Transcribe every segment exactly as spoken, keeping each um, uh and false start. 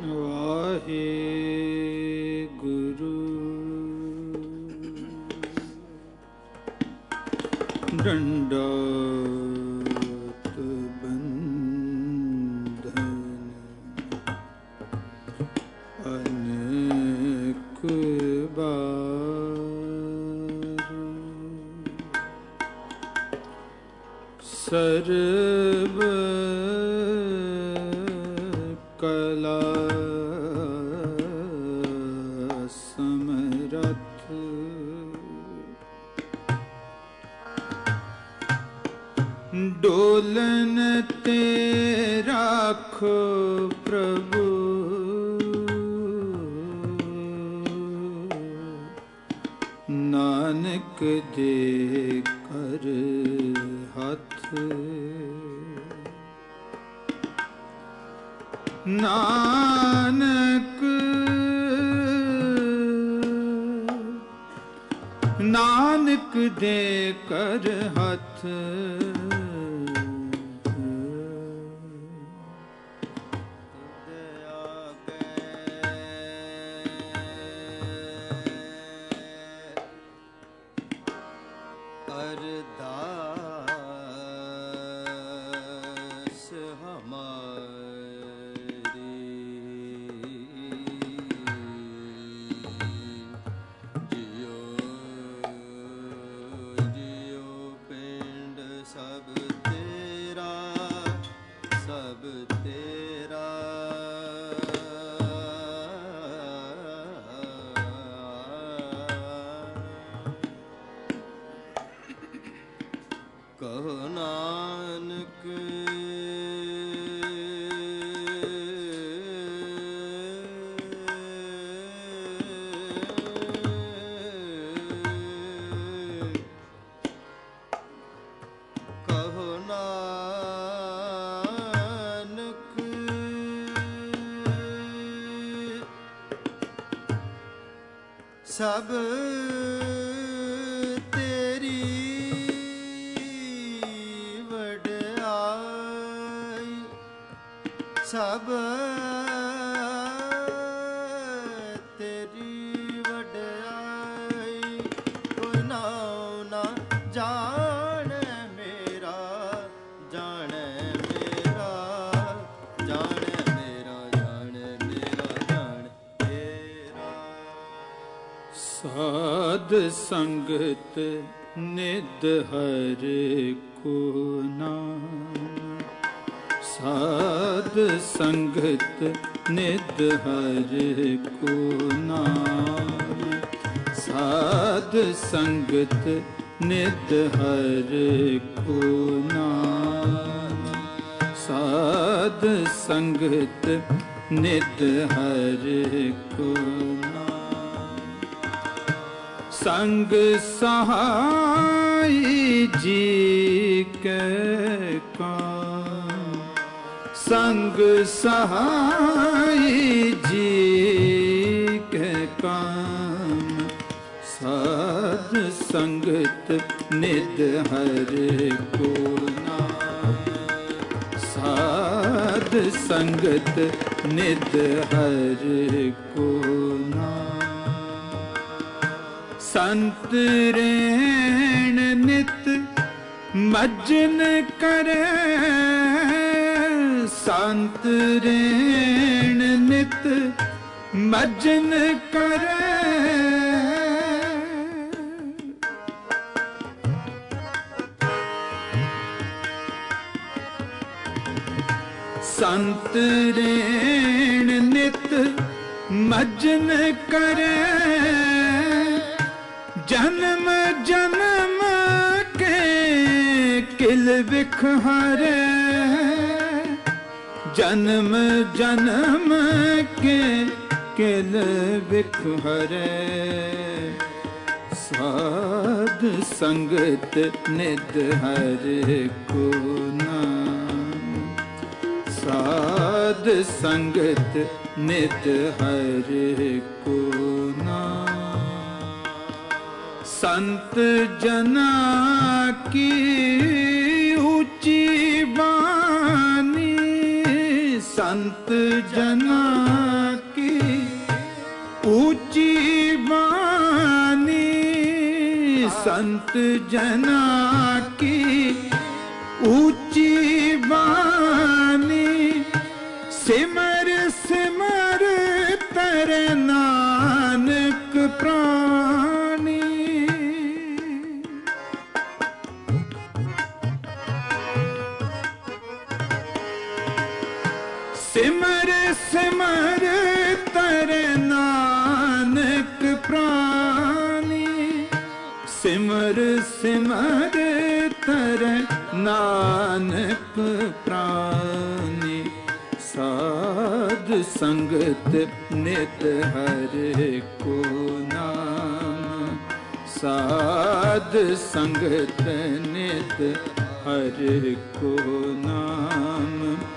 ਵਾਹਿਗੁਰੂ। ਡੰਡਾਤ ਬੰਧਨ ਅਨੇਕ ਬਾਰ, ਸਰਬ ਕਲਾ ਸਮਰਥ, ਡੋਲਨ ਤੇ ਰਾਖੋ ਪ੍ਰਭੂ, ਨਾਨਕ ਦੇ ਕਰ ਹੱਥ, ਨਾਨਕ ਨਾਨਕ ਦੇ ਕਰ ਹੱਥ, ਕਹੋ ਨਾਨਕ ਕਹੋ ਨਾਨਕ ਸਭ ਸਭ ਤੇਰੀ ਵਡਿਆਈ, ਕੋਈ ਨਾਉ ਨਾ ਜਾਣੈ ਮੇਰਾ, ਜਾਣੈ ਮੇਰਾ, ਜਾਣੈ ਮੇਰਾ, ਜਾਣੈ ਮੇਰਾ, ਜਾਣੈ ਮੇਰਾ। ਸਾਧ ਸੰਗਤ ਨਿਧ ਹਰ ਕੋ ਨਾਮ, ਸਾਧ ਸੰਗਤ ਨਿਧ ਹਰ ਕੋ ਨਾਮ, ਸਾਧ ਸੰਗਤ ਨਿਧ ਹਰ ਕੋ ਨਾਮ, ਸਾਧ ਸੰਗਤ ਨਿਧ ਹਰ ਕੋ ਨਾਮ। ਸੰਗ ਸਹਾਈ ਜੀ ਕੈ ਕਾਮ, ਸੰਗ ਸਹਾਈ ਜੀ ਕੈ ਕਾਮ, ਸਾਧ ਸੰਗਤ ਨਿਧ ਹਰ ਕੋ ਨਾਮ, ਸਾਧ ਸੰਗਤ ਨਿਧ ਹਰ ਕੋ ਨਾਮ। ਸੰਤ ਰੇਣ ਨਿਤ ਮਜਨ ਕਰੇ, ਸੰਤ ਰੇਣ ਨਿਤ ਮਜਨ ਕਰੇ, ਸੰਤ ਰੇਣ ਨਿਤ ਮਜਨ ਕਰੇ, ਜਨਮ ਜਨਮ ਕੇ ਕਿਲ ਬਿਖ ਹਰੇ, ਜਨਮ ਜਨਮ ਕੇ ਕਿਲ ਬਿਖ ਹਰੇ। ਸਾਧ ਸੰਗਤ ਨਿਧ ਹਰ ਕੋ ਨਾਮ, ਸਾਧ ਸੰਗਤ ਨਿਧ ਹਰ ਕੋ ਨਾਮ। ਸੰਤ ਜਨਾ ਕੀ ਉੱਚੀ ਬਾਣੀ, ਸੰਤ ਜਨਾ संत जना की ऊंची बानी, सिमर सिमर तर नानक प्राणी। सिमर सिमर तर नानक प्राणी, सिमर सिमर तर नानक प्राणी। साध संगत नित हर को नाम, साध संगत नित हर को नाम।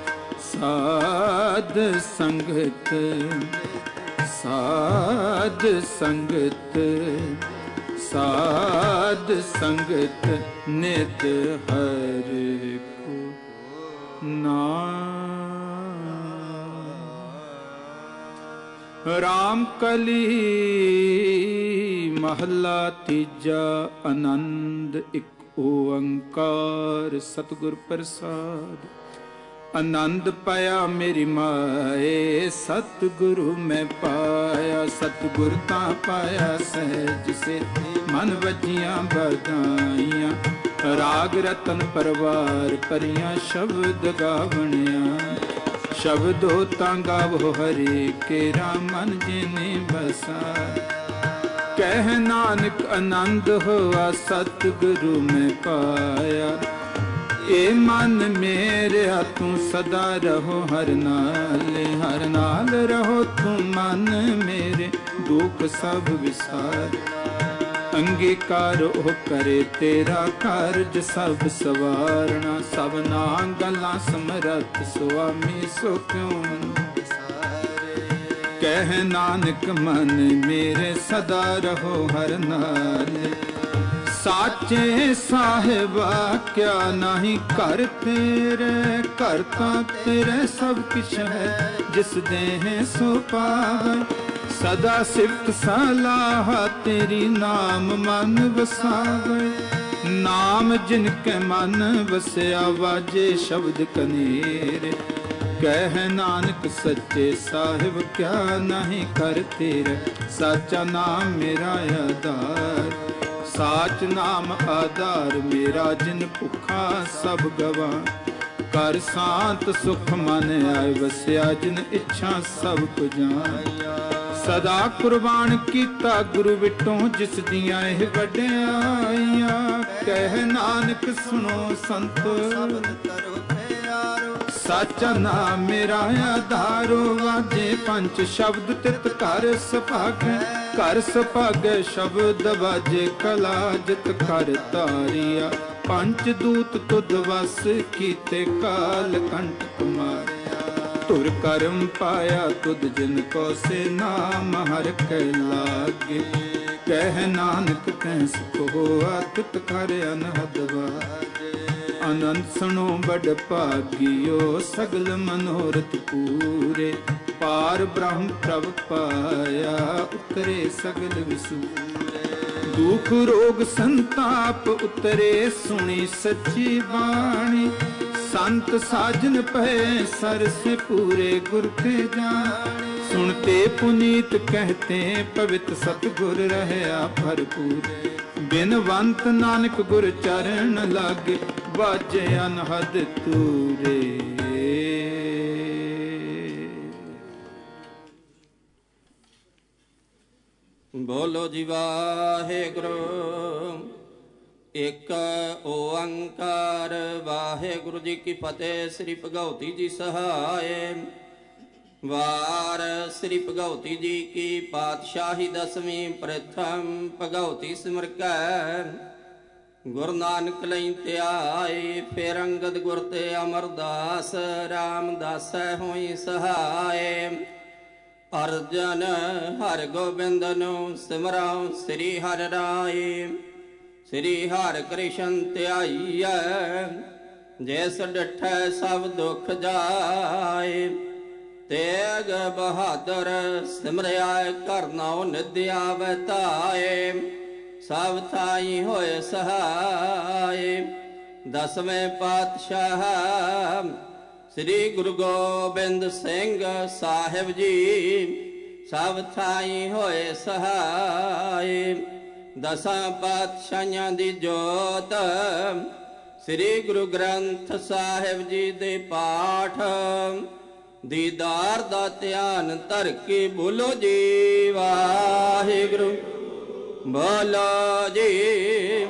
साध संगत साध संगत साध संगत नित हर को नाम। राम कली महला तीजा आनंद एक ओंकार सतगुर प्रसाद। आनंद पाया मेरी माए सतगुरु मैं पाया, सतगुर ता पाया सहज से मन वजियां बधाइयां। राग रतन परवार परियां शब्द गावणिया, शब्दो तां गावो हरे केरा मन जिने बसा। कह नानक आनंद होआ सतगुरु मैं पाया। ए मन मेरे तू सदा रहो हर नाल, हर नाल रहो तू मन मेरे दुख सब विसार। अंगीकार ओ करे तेरा कारज सब सवारना, सब ना गल्लां समरथ सुआमी सो क्यों कह नानक मन मेरे सदा रहो हर नाल। साचे साहिबा क्या नहीं कर तेरे, करता तेरे सब किछ है जिस देह सो पावे। सदा सिफत सलाह तेरी नाम मन वसावे। नाम जिनके मन वसया वाजे शब्द कनेरे। कह नानक सच्चे साहिब क्या नहीं कर तेरे, साचा नाम मेरा आधार। साच नाम आधार मेरा जिन भुखा सब गवा। कर शांत सुख मन आए वस्या जिन इच्छा सब को जान। सदा कुर्बान कीता गुरु विटों जिस दियां एह वड्याइयां। कह नानक सुनो संतो साचा नाम मेरा आधारो। वाजे पंच शब्द तित कर सभागे, कर सभागे शब्द वाजे कला जित कर तारिया। पंच दूत तुद वस कीते काल कंठ कुमार। तुर करम पाया तुद जिन को से नाम हर के लागे। कह नानक तैं सुख होआ तित कर अनहद वाजे। अनंत सुनो बड़ भागियो सगल मनोरथ पूरे। पार ब्रह्म प्रभ पाया उतरे सगल विसूरे। दुख रोग संताप उतरे सुनी सच्ची बाणी। संत साजन पै सर से पूरे गुर के जान। सुनते पुनीत कहते पवित्र सतगुर रहया भरपूर। बिनवंत नानक गुर चरण लागे बाजे अनहद तूरे। बोलो जी वाहेगुरु एक ओंकार। वाहेगुरु जी की फतेह। श्री भगवती जी सहाय। वार श्री भगवती जी की पातशाही दसवीं प्रथम भगवती सिमर कै। गुरु नानक लई त्याई फिर अंगद गुर ते अमरदास। रामदास होई सहाय। अर्जन हर गोबिंद नु सिमराओ श्री हर राय। श्री हर कृष्ण त्याईय जैस डिठै सब दुख जाए। तेग बहादुर सिमरिया कर नाउ निद्या वताए। ਸਭ ਥਾਈ ਹੋਏ ਸਹਾਏ। ਦਸਵੇਂ ਪਾਤਸ਼ਾਹ ਸ੍ਰੀ ਗੁਰੂ ਗੋਬਿੰਦ ਸਿੰਘ ਸਾਹਿਬ ਜੀ ਸਭ ਥਾਈ ਹੋਏ ਸਹਾਏ। ਦਸਾਂ ਪਾਤਸ਼ਾਹਾਂ ਦੀ ਜੋਤ ਸ੍ਰੀ ਗੁਰੂ ਗ੍ਰੰਥ ਸਾਹਿਬ ਜੀ ਦੇ ਪਾਠ ਦੀਦਾਰ ਦਾ ਧਿਆਨ ਧਰ ਕੇ ਬੋਲੋ ਜੀ ਵਾਹਿਗੁਰੂ। ਬੋਲੋ ਜੀ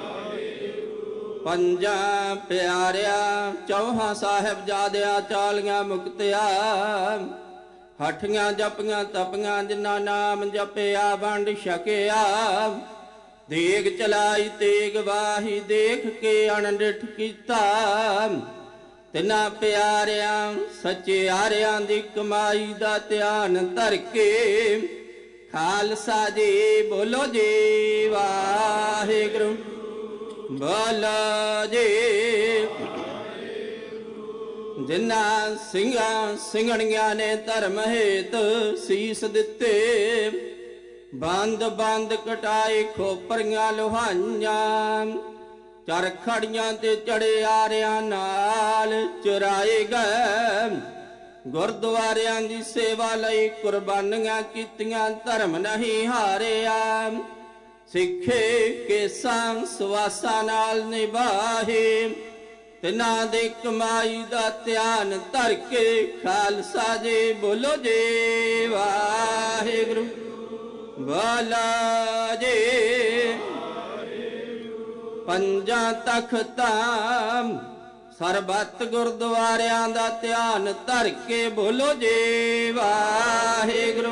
ਪੰਜਾਂ ਪਿਆਰਿਆਂ ਚੌਹਾਂ ਸਾਹਿਬਜ਼ਾਦਿਆਂ ਚਾਲੀਆਂ ਮੁਕਤਿਆ ਹੱਠੀਆਂ ਜਪੀਆਂ ਤਪੀਆਂ ਜਿਨ੍ਹਾਂ ਨਾਮ ਜਪਿਆ ਵੰਡ ਛਕਿਆ। ਦੇਗ ਚਲਾਈ ਤੇਗ ਵਾਹੀ ਦੇਖ ਕੇ ਅਣਡਿਠ ਕੀਤਾ। ਤਿੰਨਾਂ ਪਿਆਰਿਆਂ ਸੱਚਿਆਰਿਆਂ ਦੀ ਕਮਾਈ ਦਾ ਧਿਆਨ ਧਰ ਕੇ ਖਾਲਸਾ ਜੀ ਬੋਲੋ ਜੀ ਵਾਹਿਗੁਰੂ। ਬੋਲੋ ਜੀ ਜਿਨ੍ਹਾਂ ਸਿੰਘਾਂ ਸਿੰਘਣੀਆਂ ਨੇ ਧਰਮ ਹੇਤ ਸੀਸ ਦਿੱਤੇ। ਬੰਦ ਬੰਦ ਕਟਾਏ ਖੋਪਰੀਆਂ ਲੋਹਾਈਆਂ ਚਰਖੜੀਆਂ ਤੇ ਚੜੇ ਆਰਿਆਂ ਨਾਲ ਚੁਰਾਏ ਗਏ। ਗੁਰਦੁਆਰਿਆਂ ਦੀ ਸੇਵਾ ਲਈ ਕੁਰਬਾਨੀਆਂ ਕੀਤੀਆਂ ਧਰਮ ਨਹੀਂ ਹਾਰਿਆ। ਸਿੱਖੇ ਕੇਸਾਂ ਸਵਾਸਾਂ ਨਾਲ ਨਿਭਾਹੇ। ਤਿਨਾਂ ਦੇ ਕਮਾਈ ਦਾ ਧਿਆਨ ਧਰ ਕੇ ਖਾਲਸਾ ਜੀ ਬੋਲੋ ਜੀ ਵਾਹਿਗੁਰੂ। ਬੋਲੋ ਜੀ ਪੰਜਾਂ ਤਖਤਾਂ ਸਰਬੱਤ ਗੁਰਦੁਆਰਿਆਂ ਦਾ ਧਿਆਨ ਧਰ ਕੇ ਬੋਲੋ ਜੀ ਵਾਹਿਗੁਰੂ।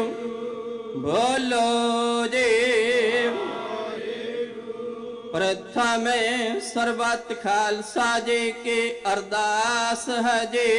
ਬੋਲੋ ਜੀ प्रथमे सर्वत खालसा जी के अरदास है जी।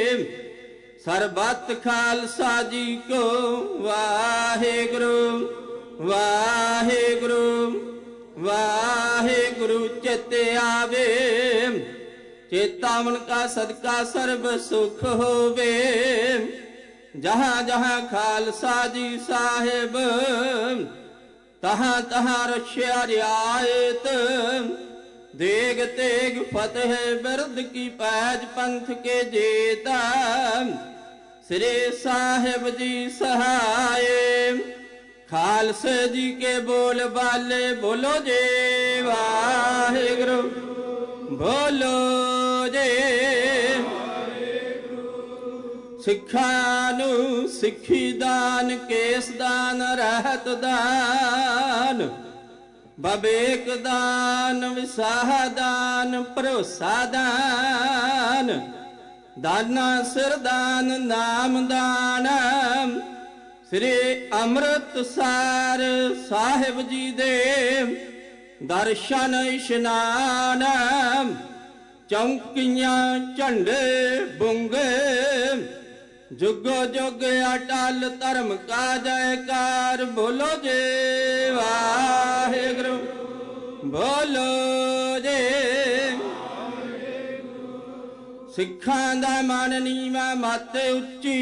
सर्वत खालसा जी को वाहेगुरु वाहेगुरु वाहेगुरु चित आवे। चेतावन का सदका सर्व सुख होवे। जहाँ जहाँ खालसा जी साहिब तहाँ तहाँ रक्षा रियायत। देग तेग फतेह बिरद की पैज पंथ के जेता। श्री साहिब जी सहाय खालसे जी के बोल बाले बोलो जे वाहिगुरु। बोलो जे सिखानु सिखी दान केस दान रहत दान बबेक दान विसाह दान भरोसा दान दाना सिर दान नाम दान। श्री अमृतसर साहिब जी दे दर्शन इशनान। चौकियां झंडे बुंगे जुगो जुग अटल धर्म का जयकार बोलो जे वाहिगुरु। बोलो जे सिखां दा मन नीवा मत उच्ची।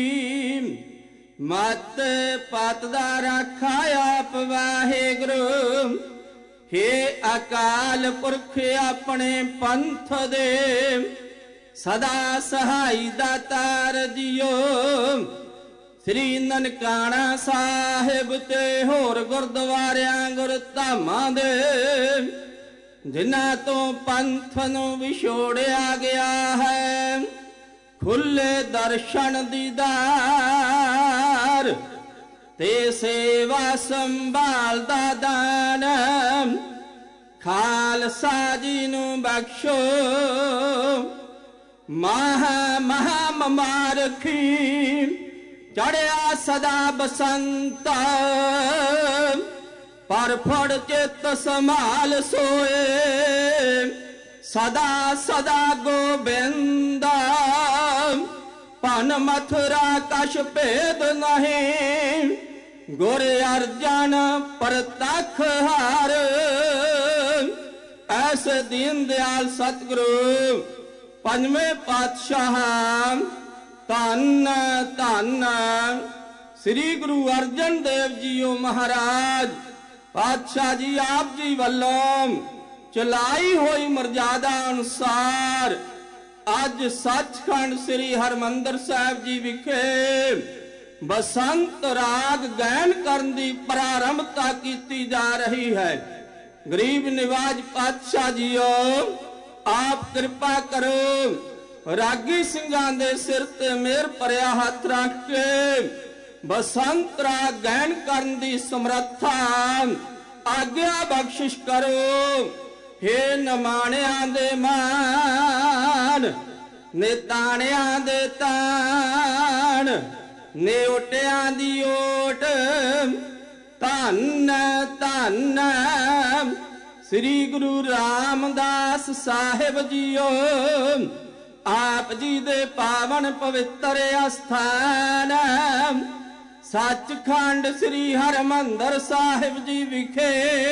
मत पत दा राखा आप वाहिगुरु। हे अकाल पुरख अपने पंथ दे सदा सहाई दातार दियो। श्री ननकाना साहिब ते होर गुरद्वारियां गुरधामां दे जिन्हां तो पंथ नूं विछोड़िया गया है। खुले दर्शन दीदार ते सेवा संभाल दा दान खालसा जी नूं बख्शो। महा महा ममारखी चढ़िया सदा बसंत। पर फड़ चित संभाल सोए सदा सदा गोबिंद। पन मथुरा कछ भेद नहीं गुर अर्जन प्रतख हार। ऐसे दीन दयाल सतगुरु पंजवें पातशाह धन धन श्री गुरु अर्जन देव जी महाराज पातशाह जी आप जी वल्लों चलाई हुई मर्यादा अनुसार अज सचखंड श्री हरमंदर साहिब जी विखे बसंत राग गायन करन दी प्रारंभता की जा रही है। गरीब निवाज पातशाह जीओ आप कृपा करो रागी सिंघां दे सिर ते मेहर भरिया हथ रख के बसंत राग गायन करन दी समर्था आग्या बख्शिश करो। हे नमाणियां दे मान ने ताणियां दे ताण ने ओटियां दी ओट धन धन श्री गुरु रामदास साहिब जीओ आप जी दे पावन पवित्र अस्थान सचखंड श्री हरमंदर साहिब जी विखे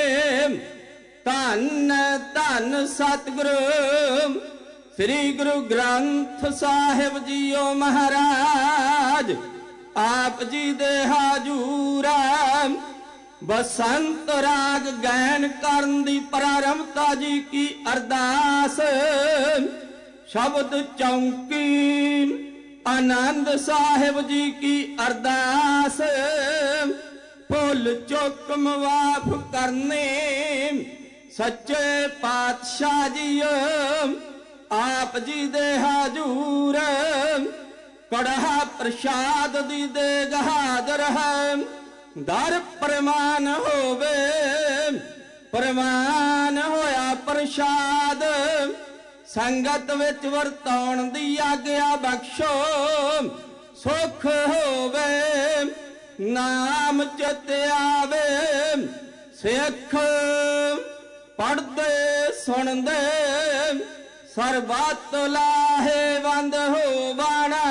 धन धन सतगुरु श्री गुरु ग्रंथ साहिब जीओ महाराज आप जी दे हाजूरा बसंत राग गायन करन दी प्रारंभता जी की अरदास शब्द चौंकी आनंद साहिब जी की अरदास भुल चुक माफ करने सच्चे पातशाह जी आप जी दे हाजूर कड़हा प्रसाद दी दे हाजर है दर प्रमाण होवे प्रमाण होया प्रसाद संगत विच वरताउण दी आग्या बख्शो सुख होवे नाम चित आवे सिख पढ़दे सुनदे सरबत लाहेवंद होवण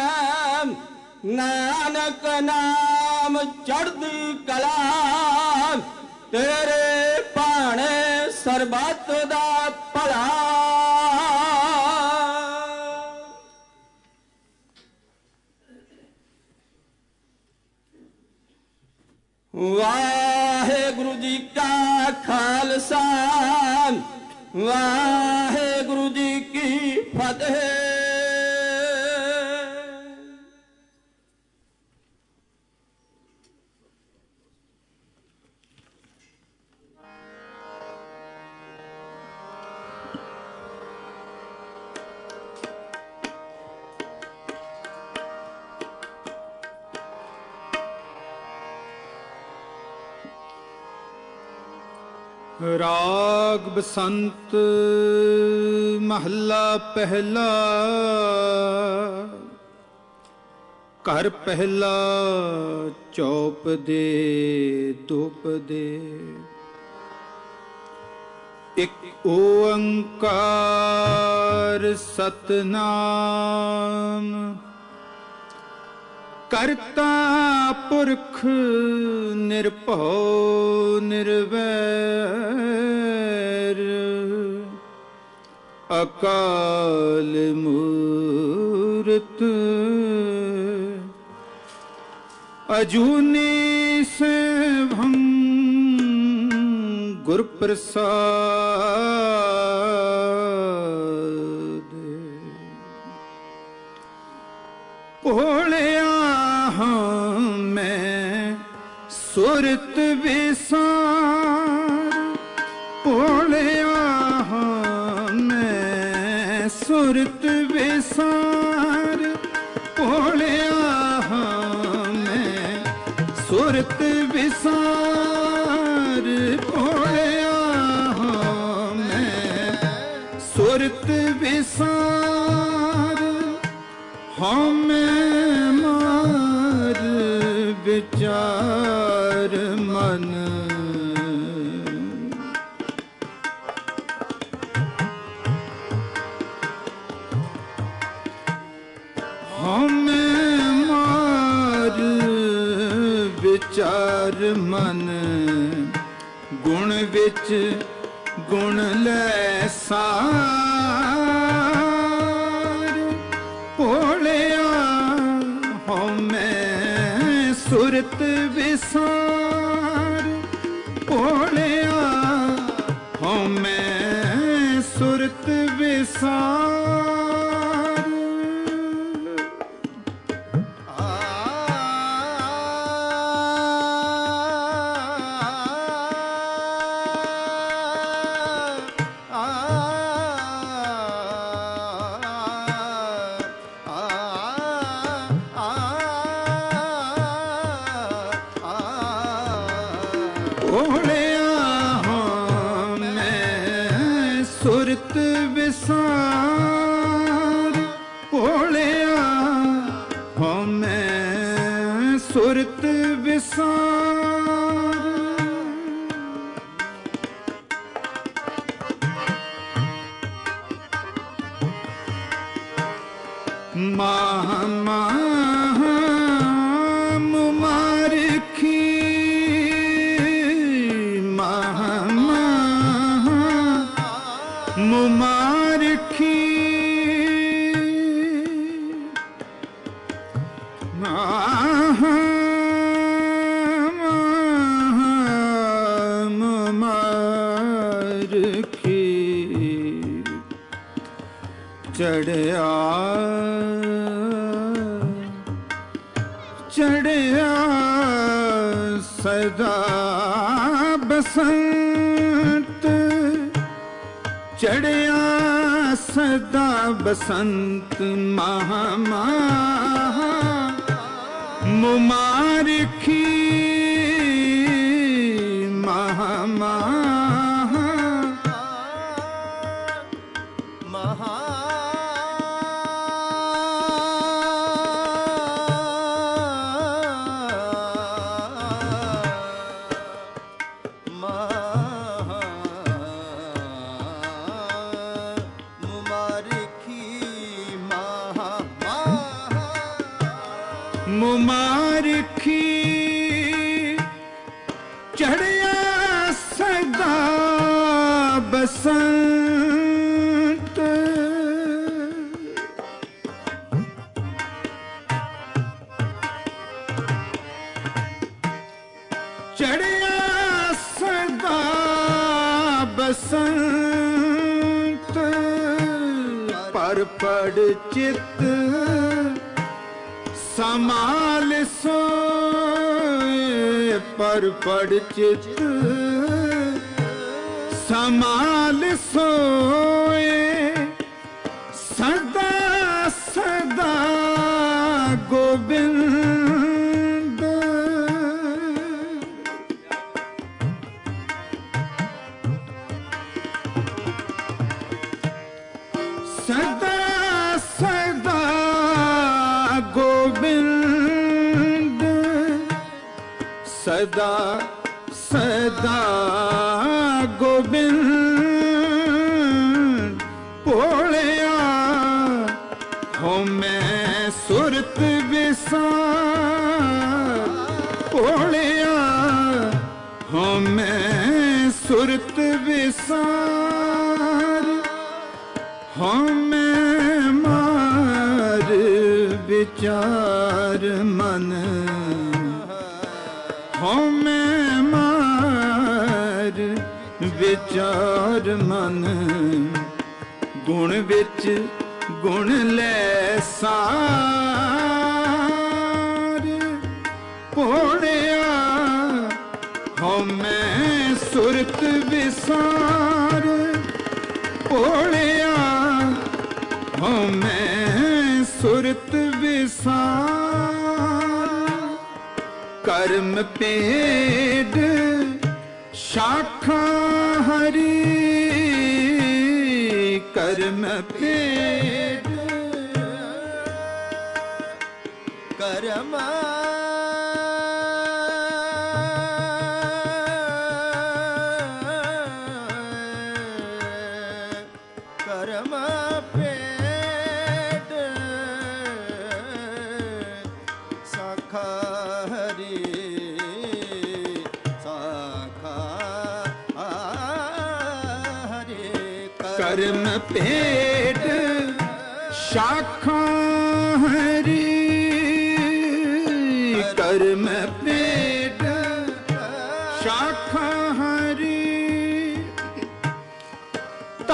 नानक नाम चढ़दी कला तेरे भाणे सरबत दा भला। वाहेगुरु जी का खालसा वाहेगुरु जी की फतेह। राग बसंत महला पहला घर पहला चौप दे धूप दे एक ओंकार सतनाम करता पुरख निर्भौ निर्वैर अकाल मूरत अजूनी सेवं गुर प्रसाद भोलिया सुरत विसार भोलिया मैं सुरत विसार भोलिया मैं सुरत विसार भोलिया मैं सुरत विसार हम मार विचार मन हम मार विचार मन गुण विच गुण लै सार भोलिया हम सुरत विसार ਭੋਲਿਆ ਹਉ ਮੈਂ ਸੁਰਤ ਵਿਸਾਰ। ਸੁਰਤ ਵਿਸਾਰ ਭੋਲਿਆ ਹਉ ਮੈਂ ਸੁਰਤ ਵਿਸਾਰ। ਮਾਹ ਮਾਹ ਮੁਮਾਰਖੀ ਮਾਹ ਮਾਹ ਮੁਮਾਰਖੀ ਮਾਹ ਮਾਹ ਮੁਮਾਰਖੀ ਚੜਿਆ ਚੜਿਆ ਸਦਾ ਬਸੰਤ ਚੜਿਆ ਸਦਾ ਬਸੰਤ ਮਹਾ ਮਹਾ ਮੁਮਾਰਖੀ ਮਹਾ ਮਹਾ ਮਹਾ ਮੁਮਾਰਖੀ ਚੜਿਆ ਸਦਾ ਬਸੰਤ ਚੜਿਆ ਸਦਾ ਬਸੰਤ ਪਰ ਪੜ ਚਿਤ ਸਮਾਲ ਸੋਏ ਪਰ ਪੜ ਚਿਤ ਸਮਾਲ ਸੋਏ ਸਦਾ ਸਦਾ ਗੋਬਿੰਦ ਸਦਾ ਸਦਾ ਗੋਬਿੰਦ ਸਦਾ ਸਦਾ ਗੋਬਿੰਦ ਭੋਲਿਆ ਹਉ ਮੈਂ ਸੁਰਤ ਵਿਸਾਰ ਭੋਲਿਆ ਹਉ ਮੈਂ ਸੁਰਤ ਵਿਸਾਰ ਹਉ ਮੈਂ ਮਾਰ ਵਿਚਾਰ ਮਨ ਹਉ ਮੈਂ ਮਾਰ ਵਿਚਾਰ ਮਨ ਗੁਣ ਵਿੱਚ ਗੁਣ ਲੈ ਸਾਰ ਭੋਲਿਆ ਹਉ ਮੈਂ ਸੁਰਤ ਵਿਸਾਰ ਭੋਲਿਆ ਹਉ ਮੈਂ ਸੁਰਤ ਵਿਸਾਰ ਕਰਮ ਭੇਦ ਸ਼ਾਖਾ ਹਰੀ ਕਰਮ ਭੇਦ ਕਰਮ ਕਰਮ ਭੇਦ ਸਾਖਾ ਹਰੀ ਸਾਖਾ ਹਰੀ ਕਰਮ ਭੇਦ ਸ਼ਾਖਾ ਹਰੀ ਕਰਮ ਭੇਦ ਸ਼ਾਖਾ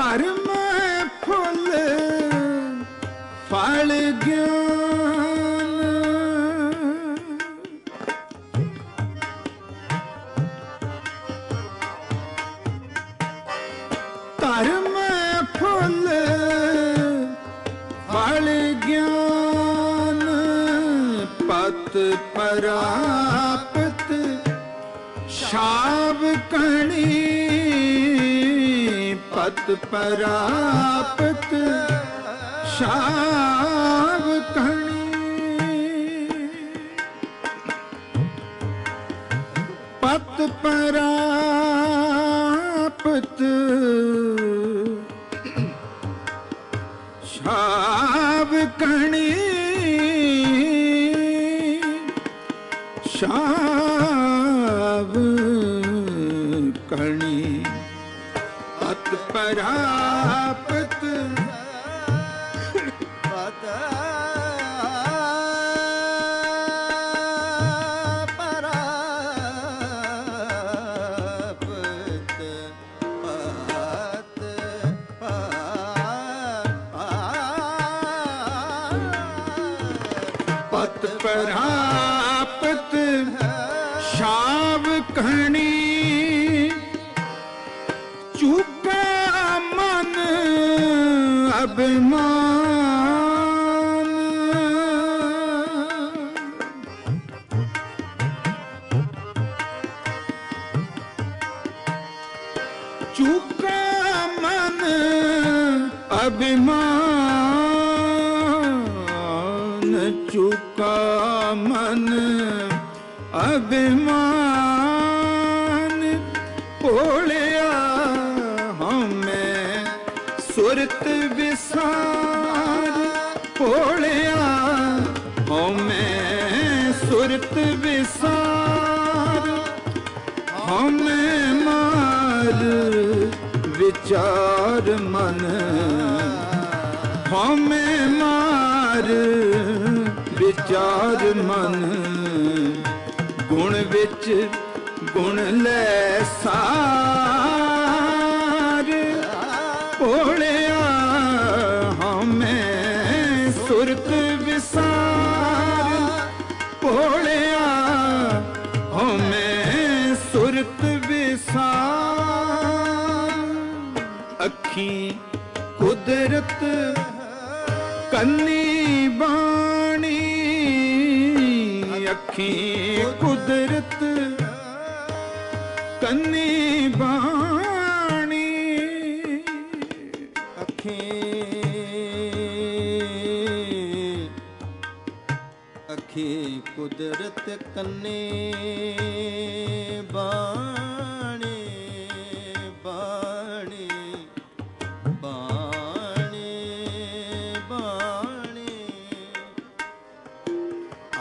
ਧਰਮ ਫੁੱਲ ਫਲ ਗਿਆਨ, ਧਰਮ ਫੁੱਲ ਫਲ ਗਿਆਨ, ਪਤ ਪਰਾਪਤ ਸ਼ਾਬ ਕਣੀ, ਪਤ ਪਰਾਪਤ ਸ਼ਾਬ ਕਣੀ, ਪਤ ਪਰਾਪਤ ਸ਼ਾਬ ਕਣੀ, ਸ਼ਾਬ ਕਣੀ, ਪਤ ਪਰਾਪਤ ਪਤ ਪਤ ਪਰਾਪਤ ਸ਼ਾਬ ਕਣੀ, ਚੁਕਾ ਮਨ ਅਭਿਮਾਨ, ਚੁਕਾ ਮਨ ਅਭਿਮਾਨ, ਚੁਕਾ ਮਨ ਅਭਿਮਾਨ, ਭੋਲਿਆ ਹਉਮੈ ਸੁਰਤ ਵਿਸਾਰ, ਭੋਲਿਆ ਹਉਮੈ ਸੁਰਤ ਵਿਸਾਰ, ਹਉਮੈ ਮਾਰ ਵਿਚਾਰ ਮਨ, ਹਉਮੈ ਮਾਰ ਵਿਚਾਰ ਮਨ, ਗੁਣ ਵਿੱਚ ਗੁਣ ਲੈ ਸਾਰ, ਭੋਲਿਆ ਹਉਮੈ ਸੁਰਤ ਵਿਸਾਰ, ਭੋਲਿਆ ਹਉਮੈ ਸੁਰਤ ਵਿਸਾਰ, ਅੱਖੀਂ ਕੁਦਰਤ ਕੰਨੀ ਬਾਣੀ, ਅੱਖੀਂ ਕੁਦਰਤ ਕੰਨੀ ਬਾਣੀ, ਅੱਖੀਂ ਅੱਖੀਂ ਕੁਦਰਤ ਕੰਨੀ ਬਾਣੀ, ਬਾਣੀ ਬਾਣੀ ਬਾਣੀ, ਆ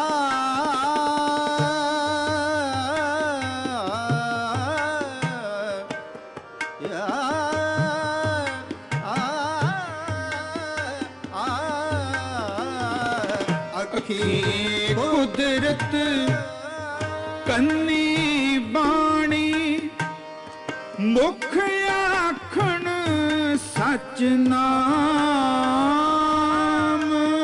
ਅੱਖੀਂ ਕੁਦਰਤ ਕੰਨੀ ਬਾਣੀ, ਮੁਖ ਆਖਣ ਸਚ ਨਾਮ,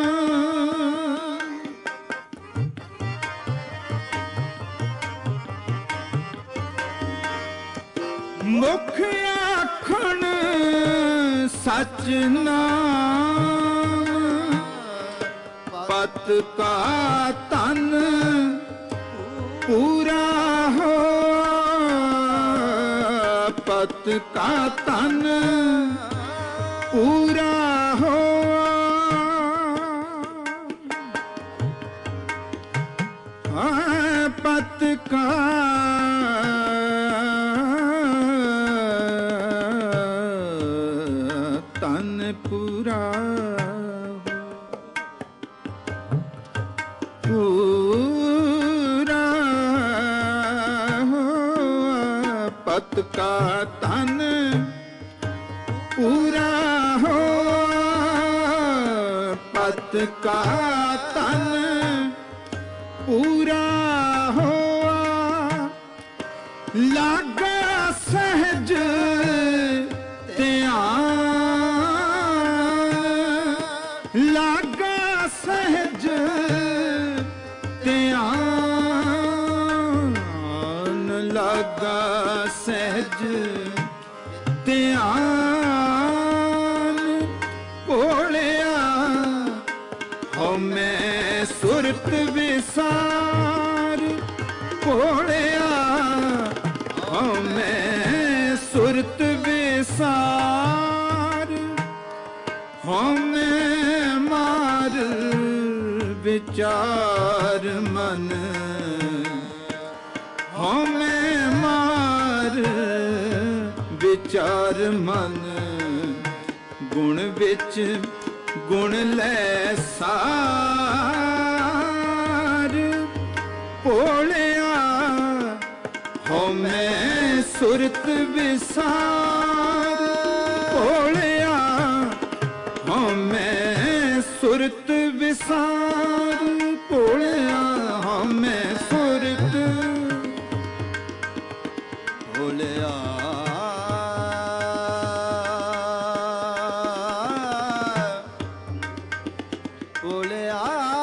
ਮੁਖ ਆਖਣ ਸਚ ਨਾਮ, ਪਤ ਕਾ ਤਨ ਪੂਰਾ ਹੋ, ਪਤ ਕਾ ਤਨ ਪੂਰਾ ਹੋ, ਹਾਂ ਪਤ ਕਾ ਤਨ ਪੂਰਾ ਪੂਰਾ ਹੋ, ਪਤ ਕਾ ਤਨ ਪੂਰਾ ਹੋ, ਪਤ ਕਾ ਤਨ ਪੂਰਾ ਹੋਆ, ਲਾਗਾ ਸਹਿਜ ਧਿਆਨ ਲਾਗਾ ਸਹਿਜ ਧਿਆਨ ਭੋਲਿਆ ਹਉ ਮੈਂ ਸੁਰਤ ਵਿਸਾਰ ਭੋਲਿਆ ਹਉ ਮੈਂ ਸੁਰਤ ਵਿਸਾਰ ਹਉ ਮੈਂ ਮਾਰ ਵਿਚਾਰ ਮਨ ਹਉ ਮੈਂ ਮਾਰ ਵਿਚਾਰ ਮਨ ਗੁਣ ਵਿੱਚ ਗੁਣ ਲੈ ਸਾਰ ਭੋਲਿਆ ਹਉ ਮੈਂ ਸੁਰਤ ਵਿਸਾਰ ਭੋਲਿਆ ਹਉ ਮੈਂ ਸੁਰਤ ਵਿਸਾਰ ਭੋਲਿਆ ਹਉ ਮੈਂ ਸੁਰਤ ਭੋਲਿਆ ਭੋਲਿਆ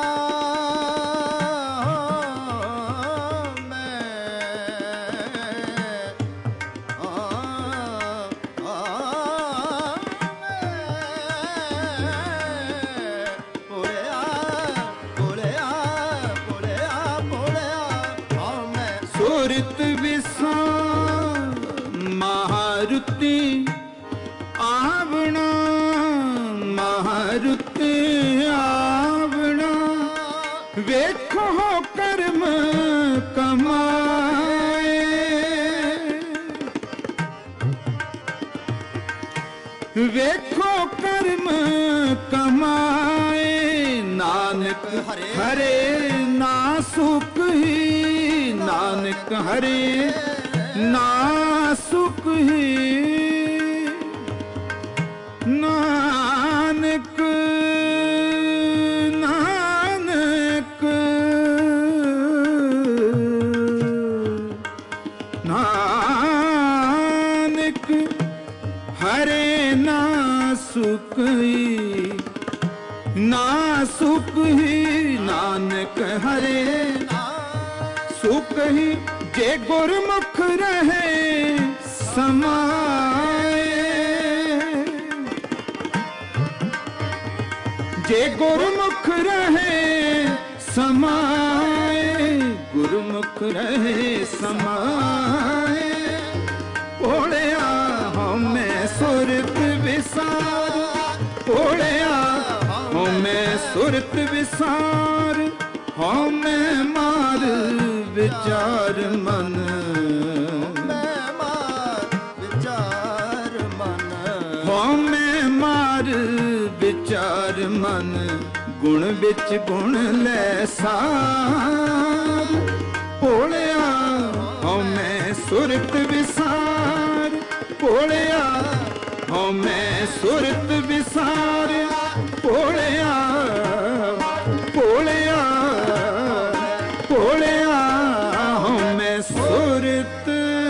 ਸੁਰਤ ਵਿਸਾਰ ਮਹਾਰੁਤੀ ਆਵਣਾ ਮਹਾਰੁਤੀ ਆਵਣਾ ਵੇਖੋ ਕਰਮ ਕਮਾਏ ਵੇਖੋ ਕਰਮ ਕਮਾਏ ਨਾਨਕ ਹਰੇ ਨਾ ਸੁਖ ਹੀ ਨਾਨਕ ਹਰੇ ਨਾ ਸੁਖ ਹੀ ਨਾਨਕ ਨਾਨਕ ਨਾਨਕ ਹਰੇ ਨਾ ਸੁਖ ਹੀ ਨਾ ਸੁਖ ਹੀ ਨਾਨਕ ਹਰੇ ਸੁਖ ਹੀ ਜੇ ਗੁਰਮੁਖ ਰਹੇ ਸਮਾਏ ਜੇ ਗੁਰਮੁਖ ਰਹੇ ਸਮਾਏ ਗੁਰਮੁਖ ਰਹੇ ਸਮਾਏ ਭੋਲਿਆ ਹਉ ਮੈਂ ਸੁਰਤ ਵਿਸਾਰ ਭੋਲਿਆ ਹਉ ਮੈਂ ਸੁਰਤ ਵਿਸਾਰ ਹਉ ਮੈਂ ਮਾਰ ਵਿਚਾਰ ਮਨ ਮੈਂ ਮਾਰ ਵਿਚਾਰ ਮਨ ਹਉ ਮੈਂ ਮਾਰ ਵਿਚਾਰ ਮਨ ਗੁਣ ਵਿੱਚ ਗੁਣ ਲੈ ਸਾਰ ਭੋਲਿਆ ਹਉ ਮੈਂ ਸੁਰਤ ਵਿਸਾਰ ਭੋਲਿਆ ਹਉ ਮੈਂ ਸੁਰਤ ਵਿਸਾਰ ਭੋਲਿਆ ਭੋਲਿਆ ਭੋਲਿਆ ਹਉ ਮੈਂ ਸੁਰਤ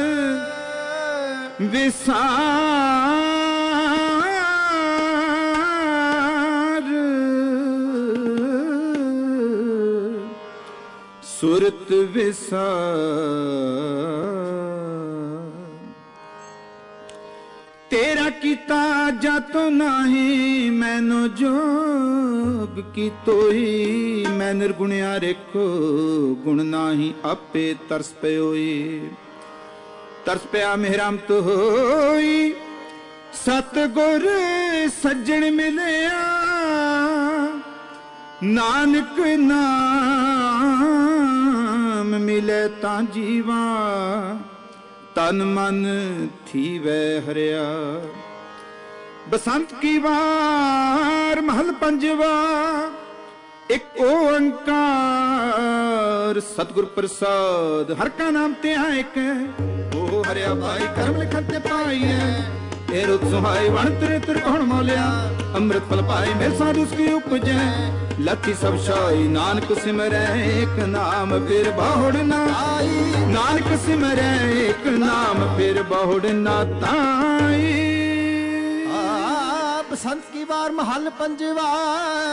ਵਿਸਾਰ ਸੁਰਤ ਵਿਸਾਰ ਤੇਰਾ ਕੀਤਾ ਜਾਤੋ ਨਹੀਂ ਮੈਨੂੰ ਜੋਗ ਕੀ ਤੋਈ ਮੈਂ ਨਿਰਗੁਣਿਆ ਰੇਖੋ ਗੁਣ ਨਾਹੀ ਆਪੇ ਤਰਸ ਪਿਓਈ ਤਰਸ ਪਿਆ ਮਿਹਰਮਤ ਹੋਈ ਸਤਿਗੁਰ ਸੱਜਣ ਮਿਲਿਆ ਨਾਨਕ ਨਾਮ ਮਿਲੇ ਤਾਂ ਜੀਵਾ ਤਨ ਮਨ ਥੀਵੈ ਹਰਿਆ ਬਸੰਤ ਕੀ ਵਾਰ ਮਹਲ ਪੰਜਵਾ ਇੱਕ ਓੰਕਾਰ ਸਤਿਗੁਰ ਪ੍ਰਸਾਦ ਹਰ ਕਾ ਨਾਮ ਤੇ ਹੈ ਇੱਕ ਉਹ ਹਰਿਆ ਭਾਈ ਕਰਮ ਲਿਖਤ ਤੇ ਪਾਈਐ ਇਹ ਰੁੱਤ ਸੁਹਾਈ ਵਣ ਤੇਰੇ ਤੇਰੇ ਕੌਣ ਮੋਲਿਆ ਅੰਮ੍ਰਿਤ ਫਲ ਪਾਈ ਮੇਰੇ ਸਾਧੂ ਕੀ ਉਪਜੈ ਲੱਥੀ ਸਭ ਸ਼ਾਈ ਨਾਨਕ ਸਿਮਰੈ ਇੱਕ ਨਾਮ ਫਿਰ ਬਾਹੁੜ ਨਾ ਆਈ ਨਾਨਕ ਸਿਮਰੈ ਇੱਕ ਨਾਮ ਫਿਰ ਬਾਹੁੜ ਨਾ ਤਾਈ ਬਸੰਤ ਕੀ ਵਾਰ ਮਹਲ ਪੰਜਵਾ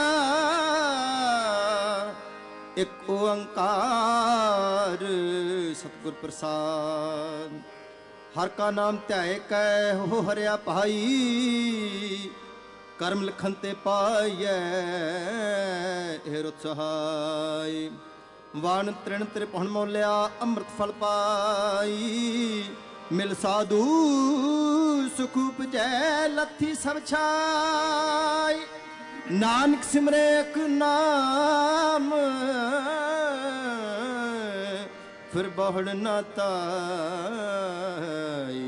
ਇੱਕ ਓੰਕਾਰ सतगुर प्रसाद। हर का नाम ध्याए कै हो हरिया भाई, कर्म लिखन ते पाइए रुत सहाय। वाण तृण त्रिभुवन मोलिया अमृत फल पाई, मिल साधु सुख उपजै लथी सब छाई। नानक सिमरे एक नाम, फिर बहुड़ ना ताई।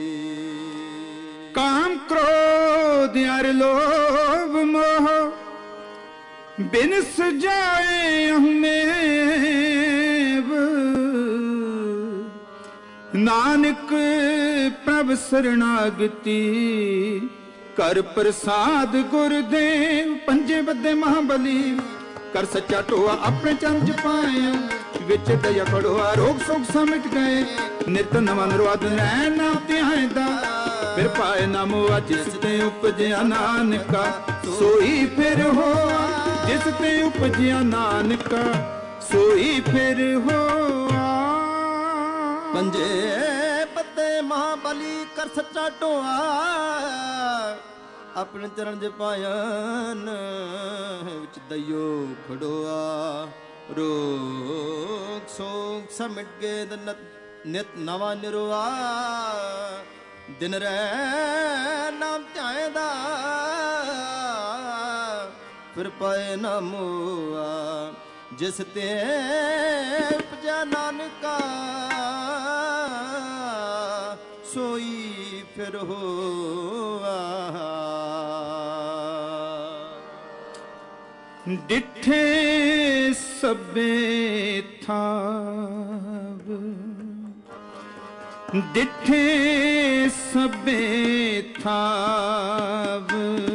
काम क्रोध अर लोभ मोह बिन सजाए हमें। नानक प्रभ शरणागति कर प्रसाद गुरुदेव। पंजे बदे महाबली कर सच्चा टोआ अपने चंद पाए। विच दया खड़ोआ रोग सोग समिट गए। नित नवा नरवाद नैन त्याय दा, फिर पाए नाम हुआ जिस ते उपजया नानका। सोई फिर होआ जिस ते उपजया नानका, सोई फिर होआ। पंजे पत्ते महाबली कर सच्चा टोआ, अपने चरण ज पायन विच दयो खड़ोआ। रोग सोग समिट गए नित नित नवा निरोआ। दिन रै नाम ध्याएदा, फिर पाए नाम हुआ जिस ते उपजा नानका। सोई फिर होआ। डिठे सबे थाव, डिठे सबे थाव।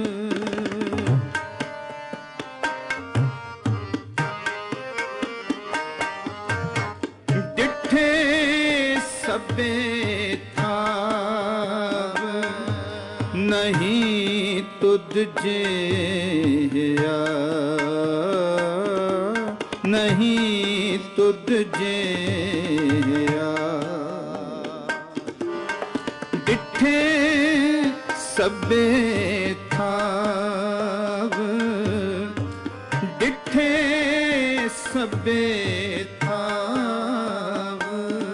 डिठे सबे थाव, नहीं तुद जेया, नहीं तुद जेया। डिठे सबे थाव, डिठे सबे थाव।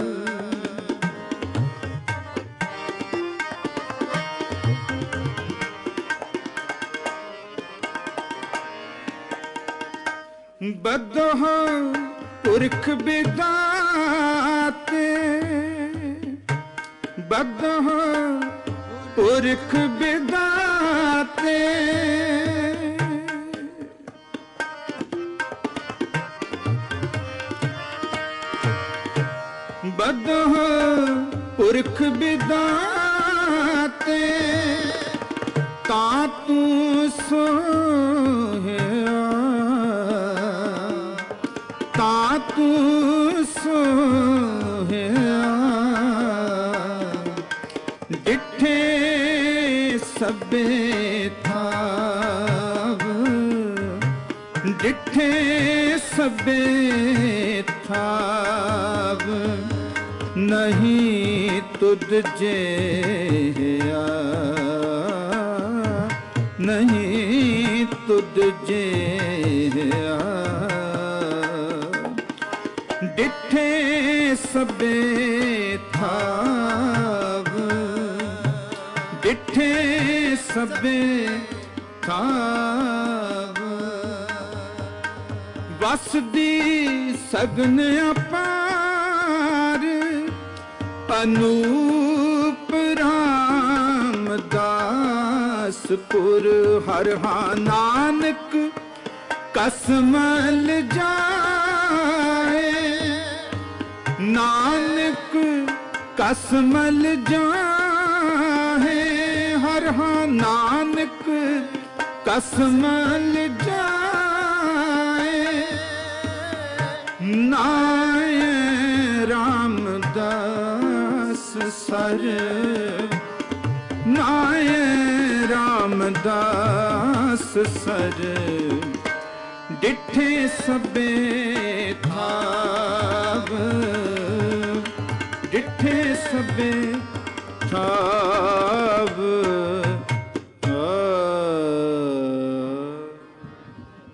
बदह पुरख बिदाते, बदह पुरख बिदाते। बदह पुरख बिदाते, ता तू सोहया, ता तू सोहया। डिठे सबे थाव, डिठे सबे थाव। नहीं तुद जेया, नहीं तुद जेया। डिठे सबे थाव, डिठे सबे थाव। वसदी सगन अपार, अनूप रामदासपुर। हर हा नानक कसमल जाए, नानक कसमल जाए। हर हा नानक कसमल जाए। नाय रामदास सर, नाय रामदास सर। डिठे सबे थाव, ਬੈਠੇ ਸਭੇ ਠਾਰ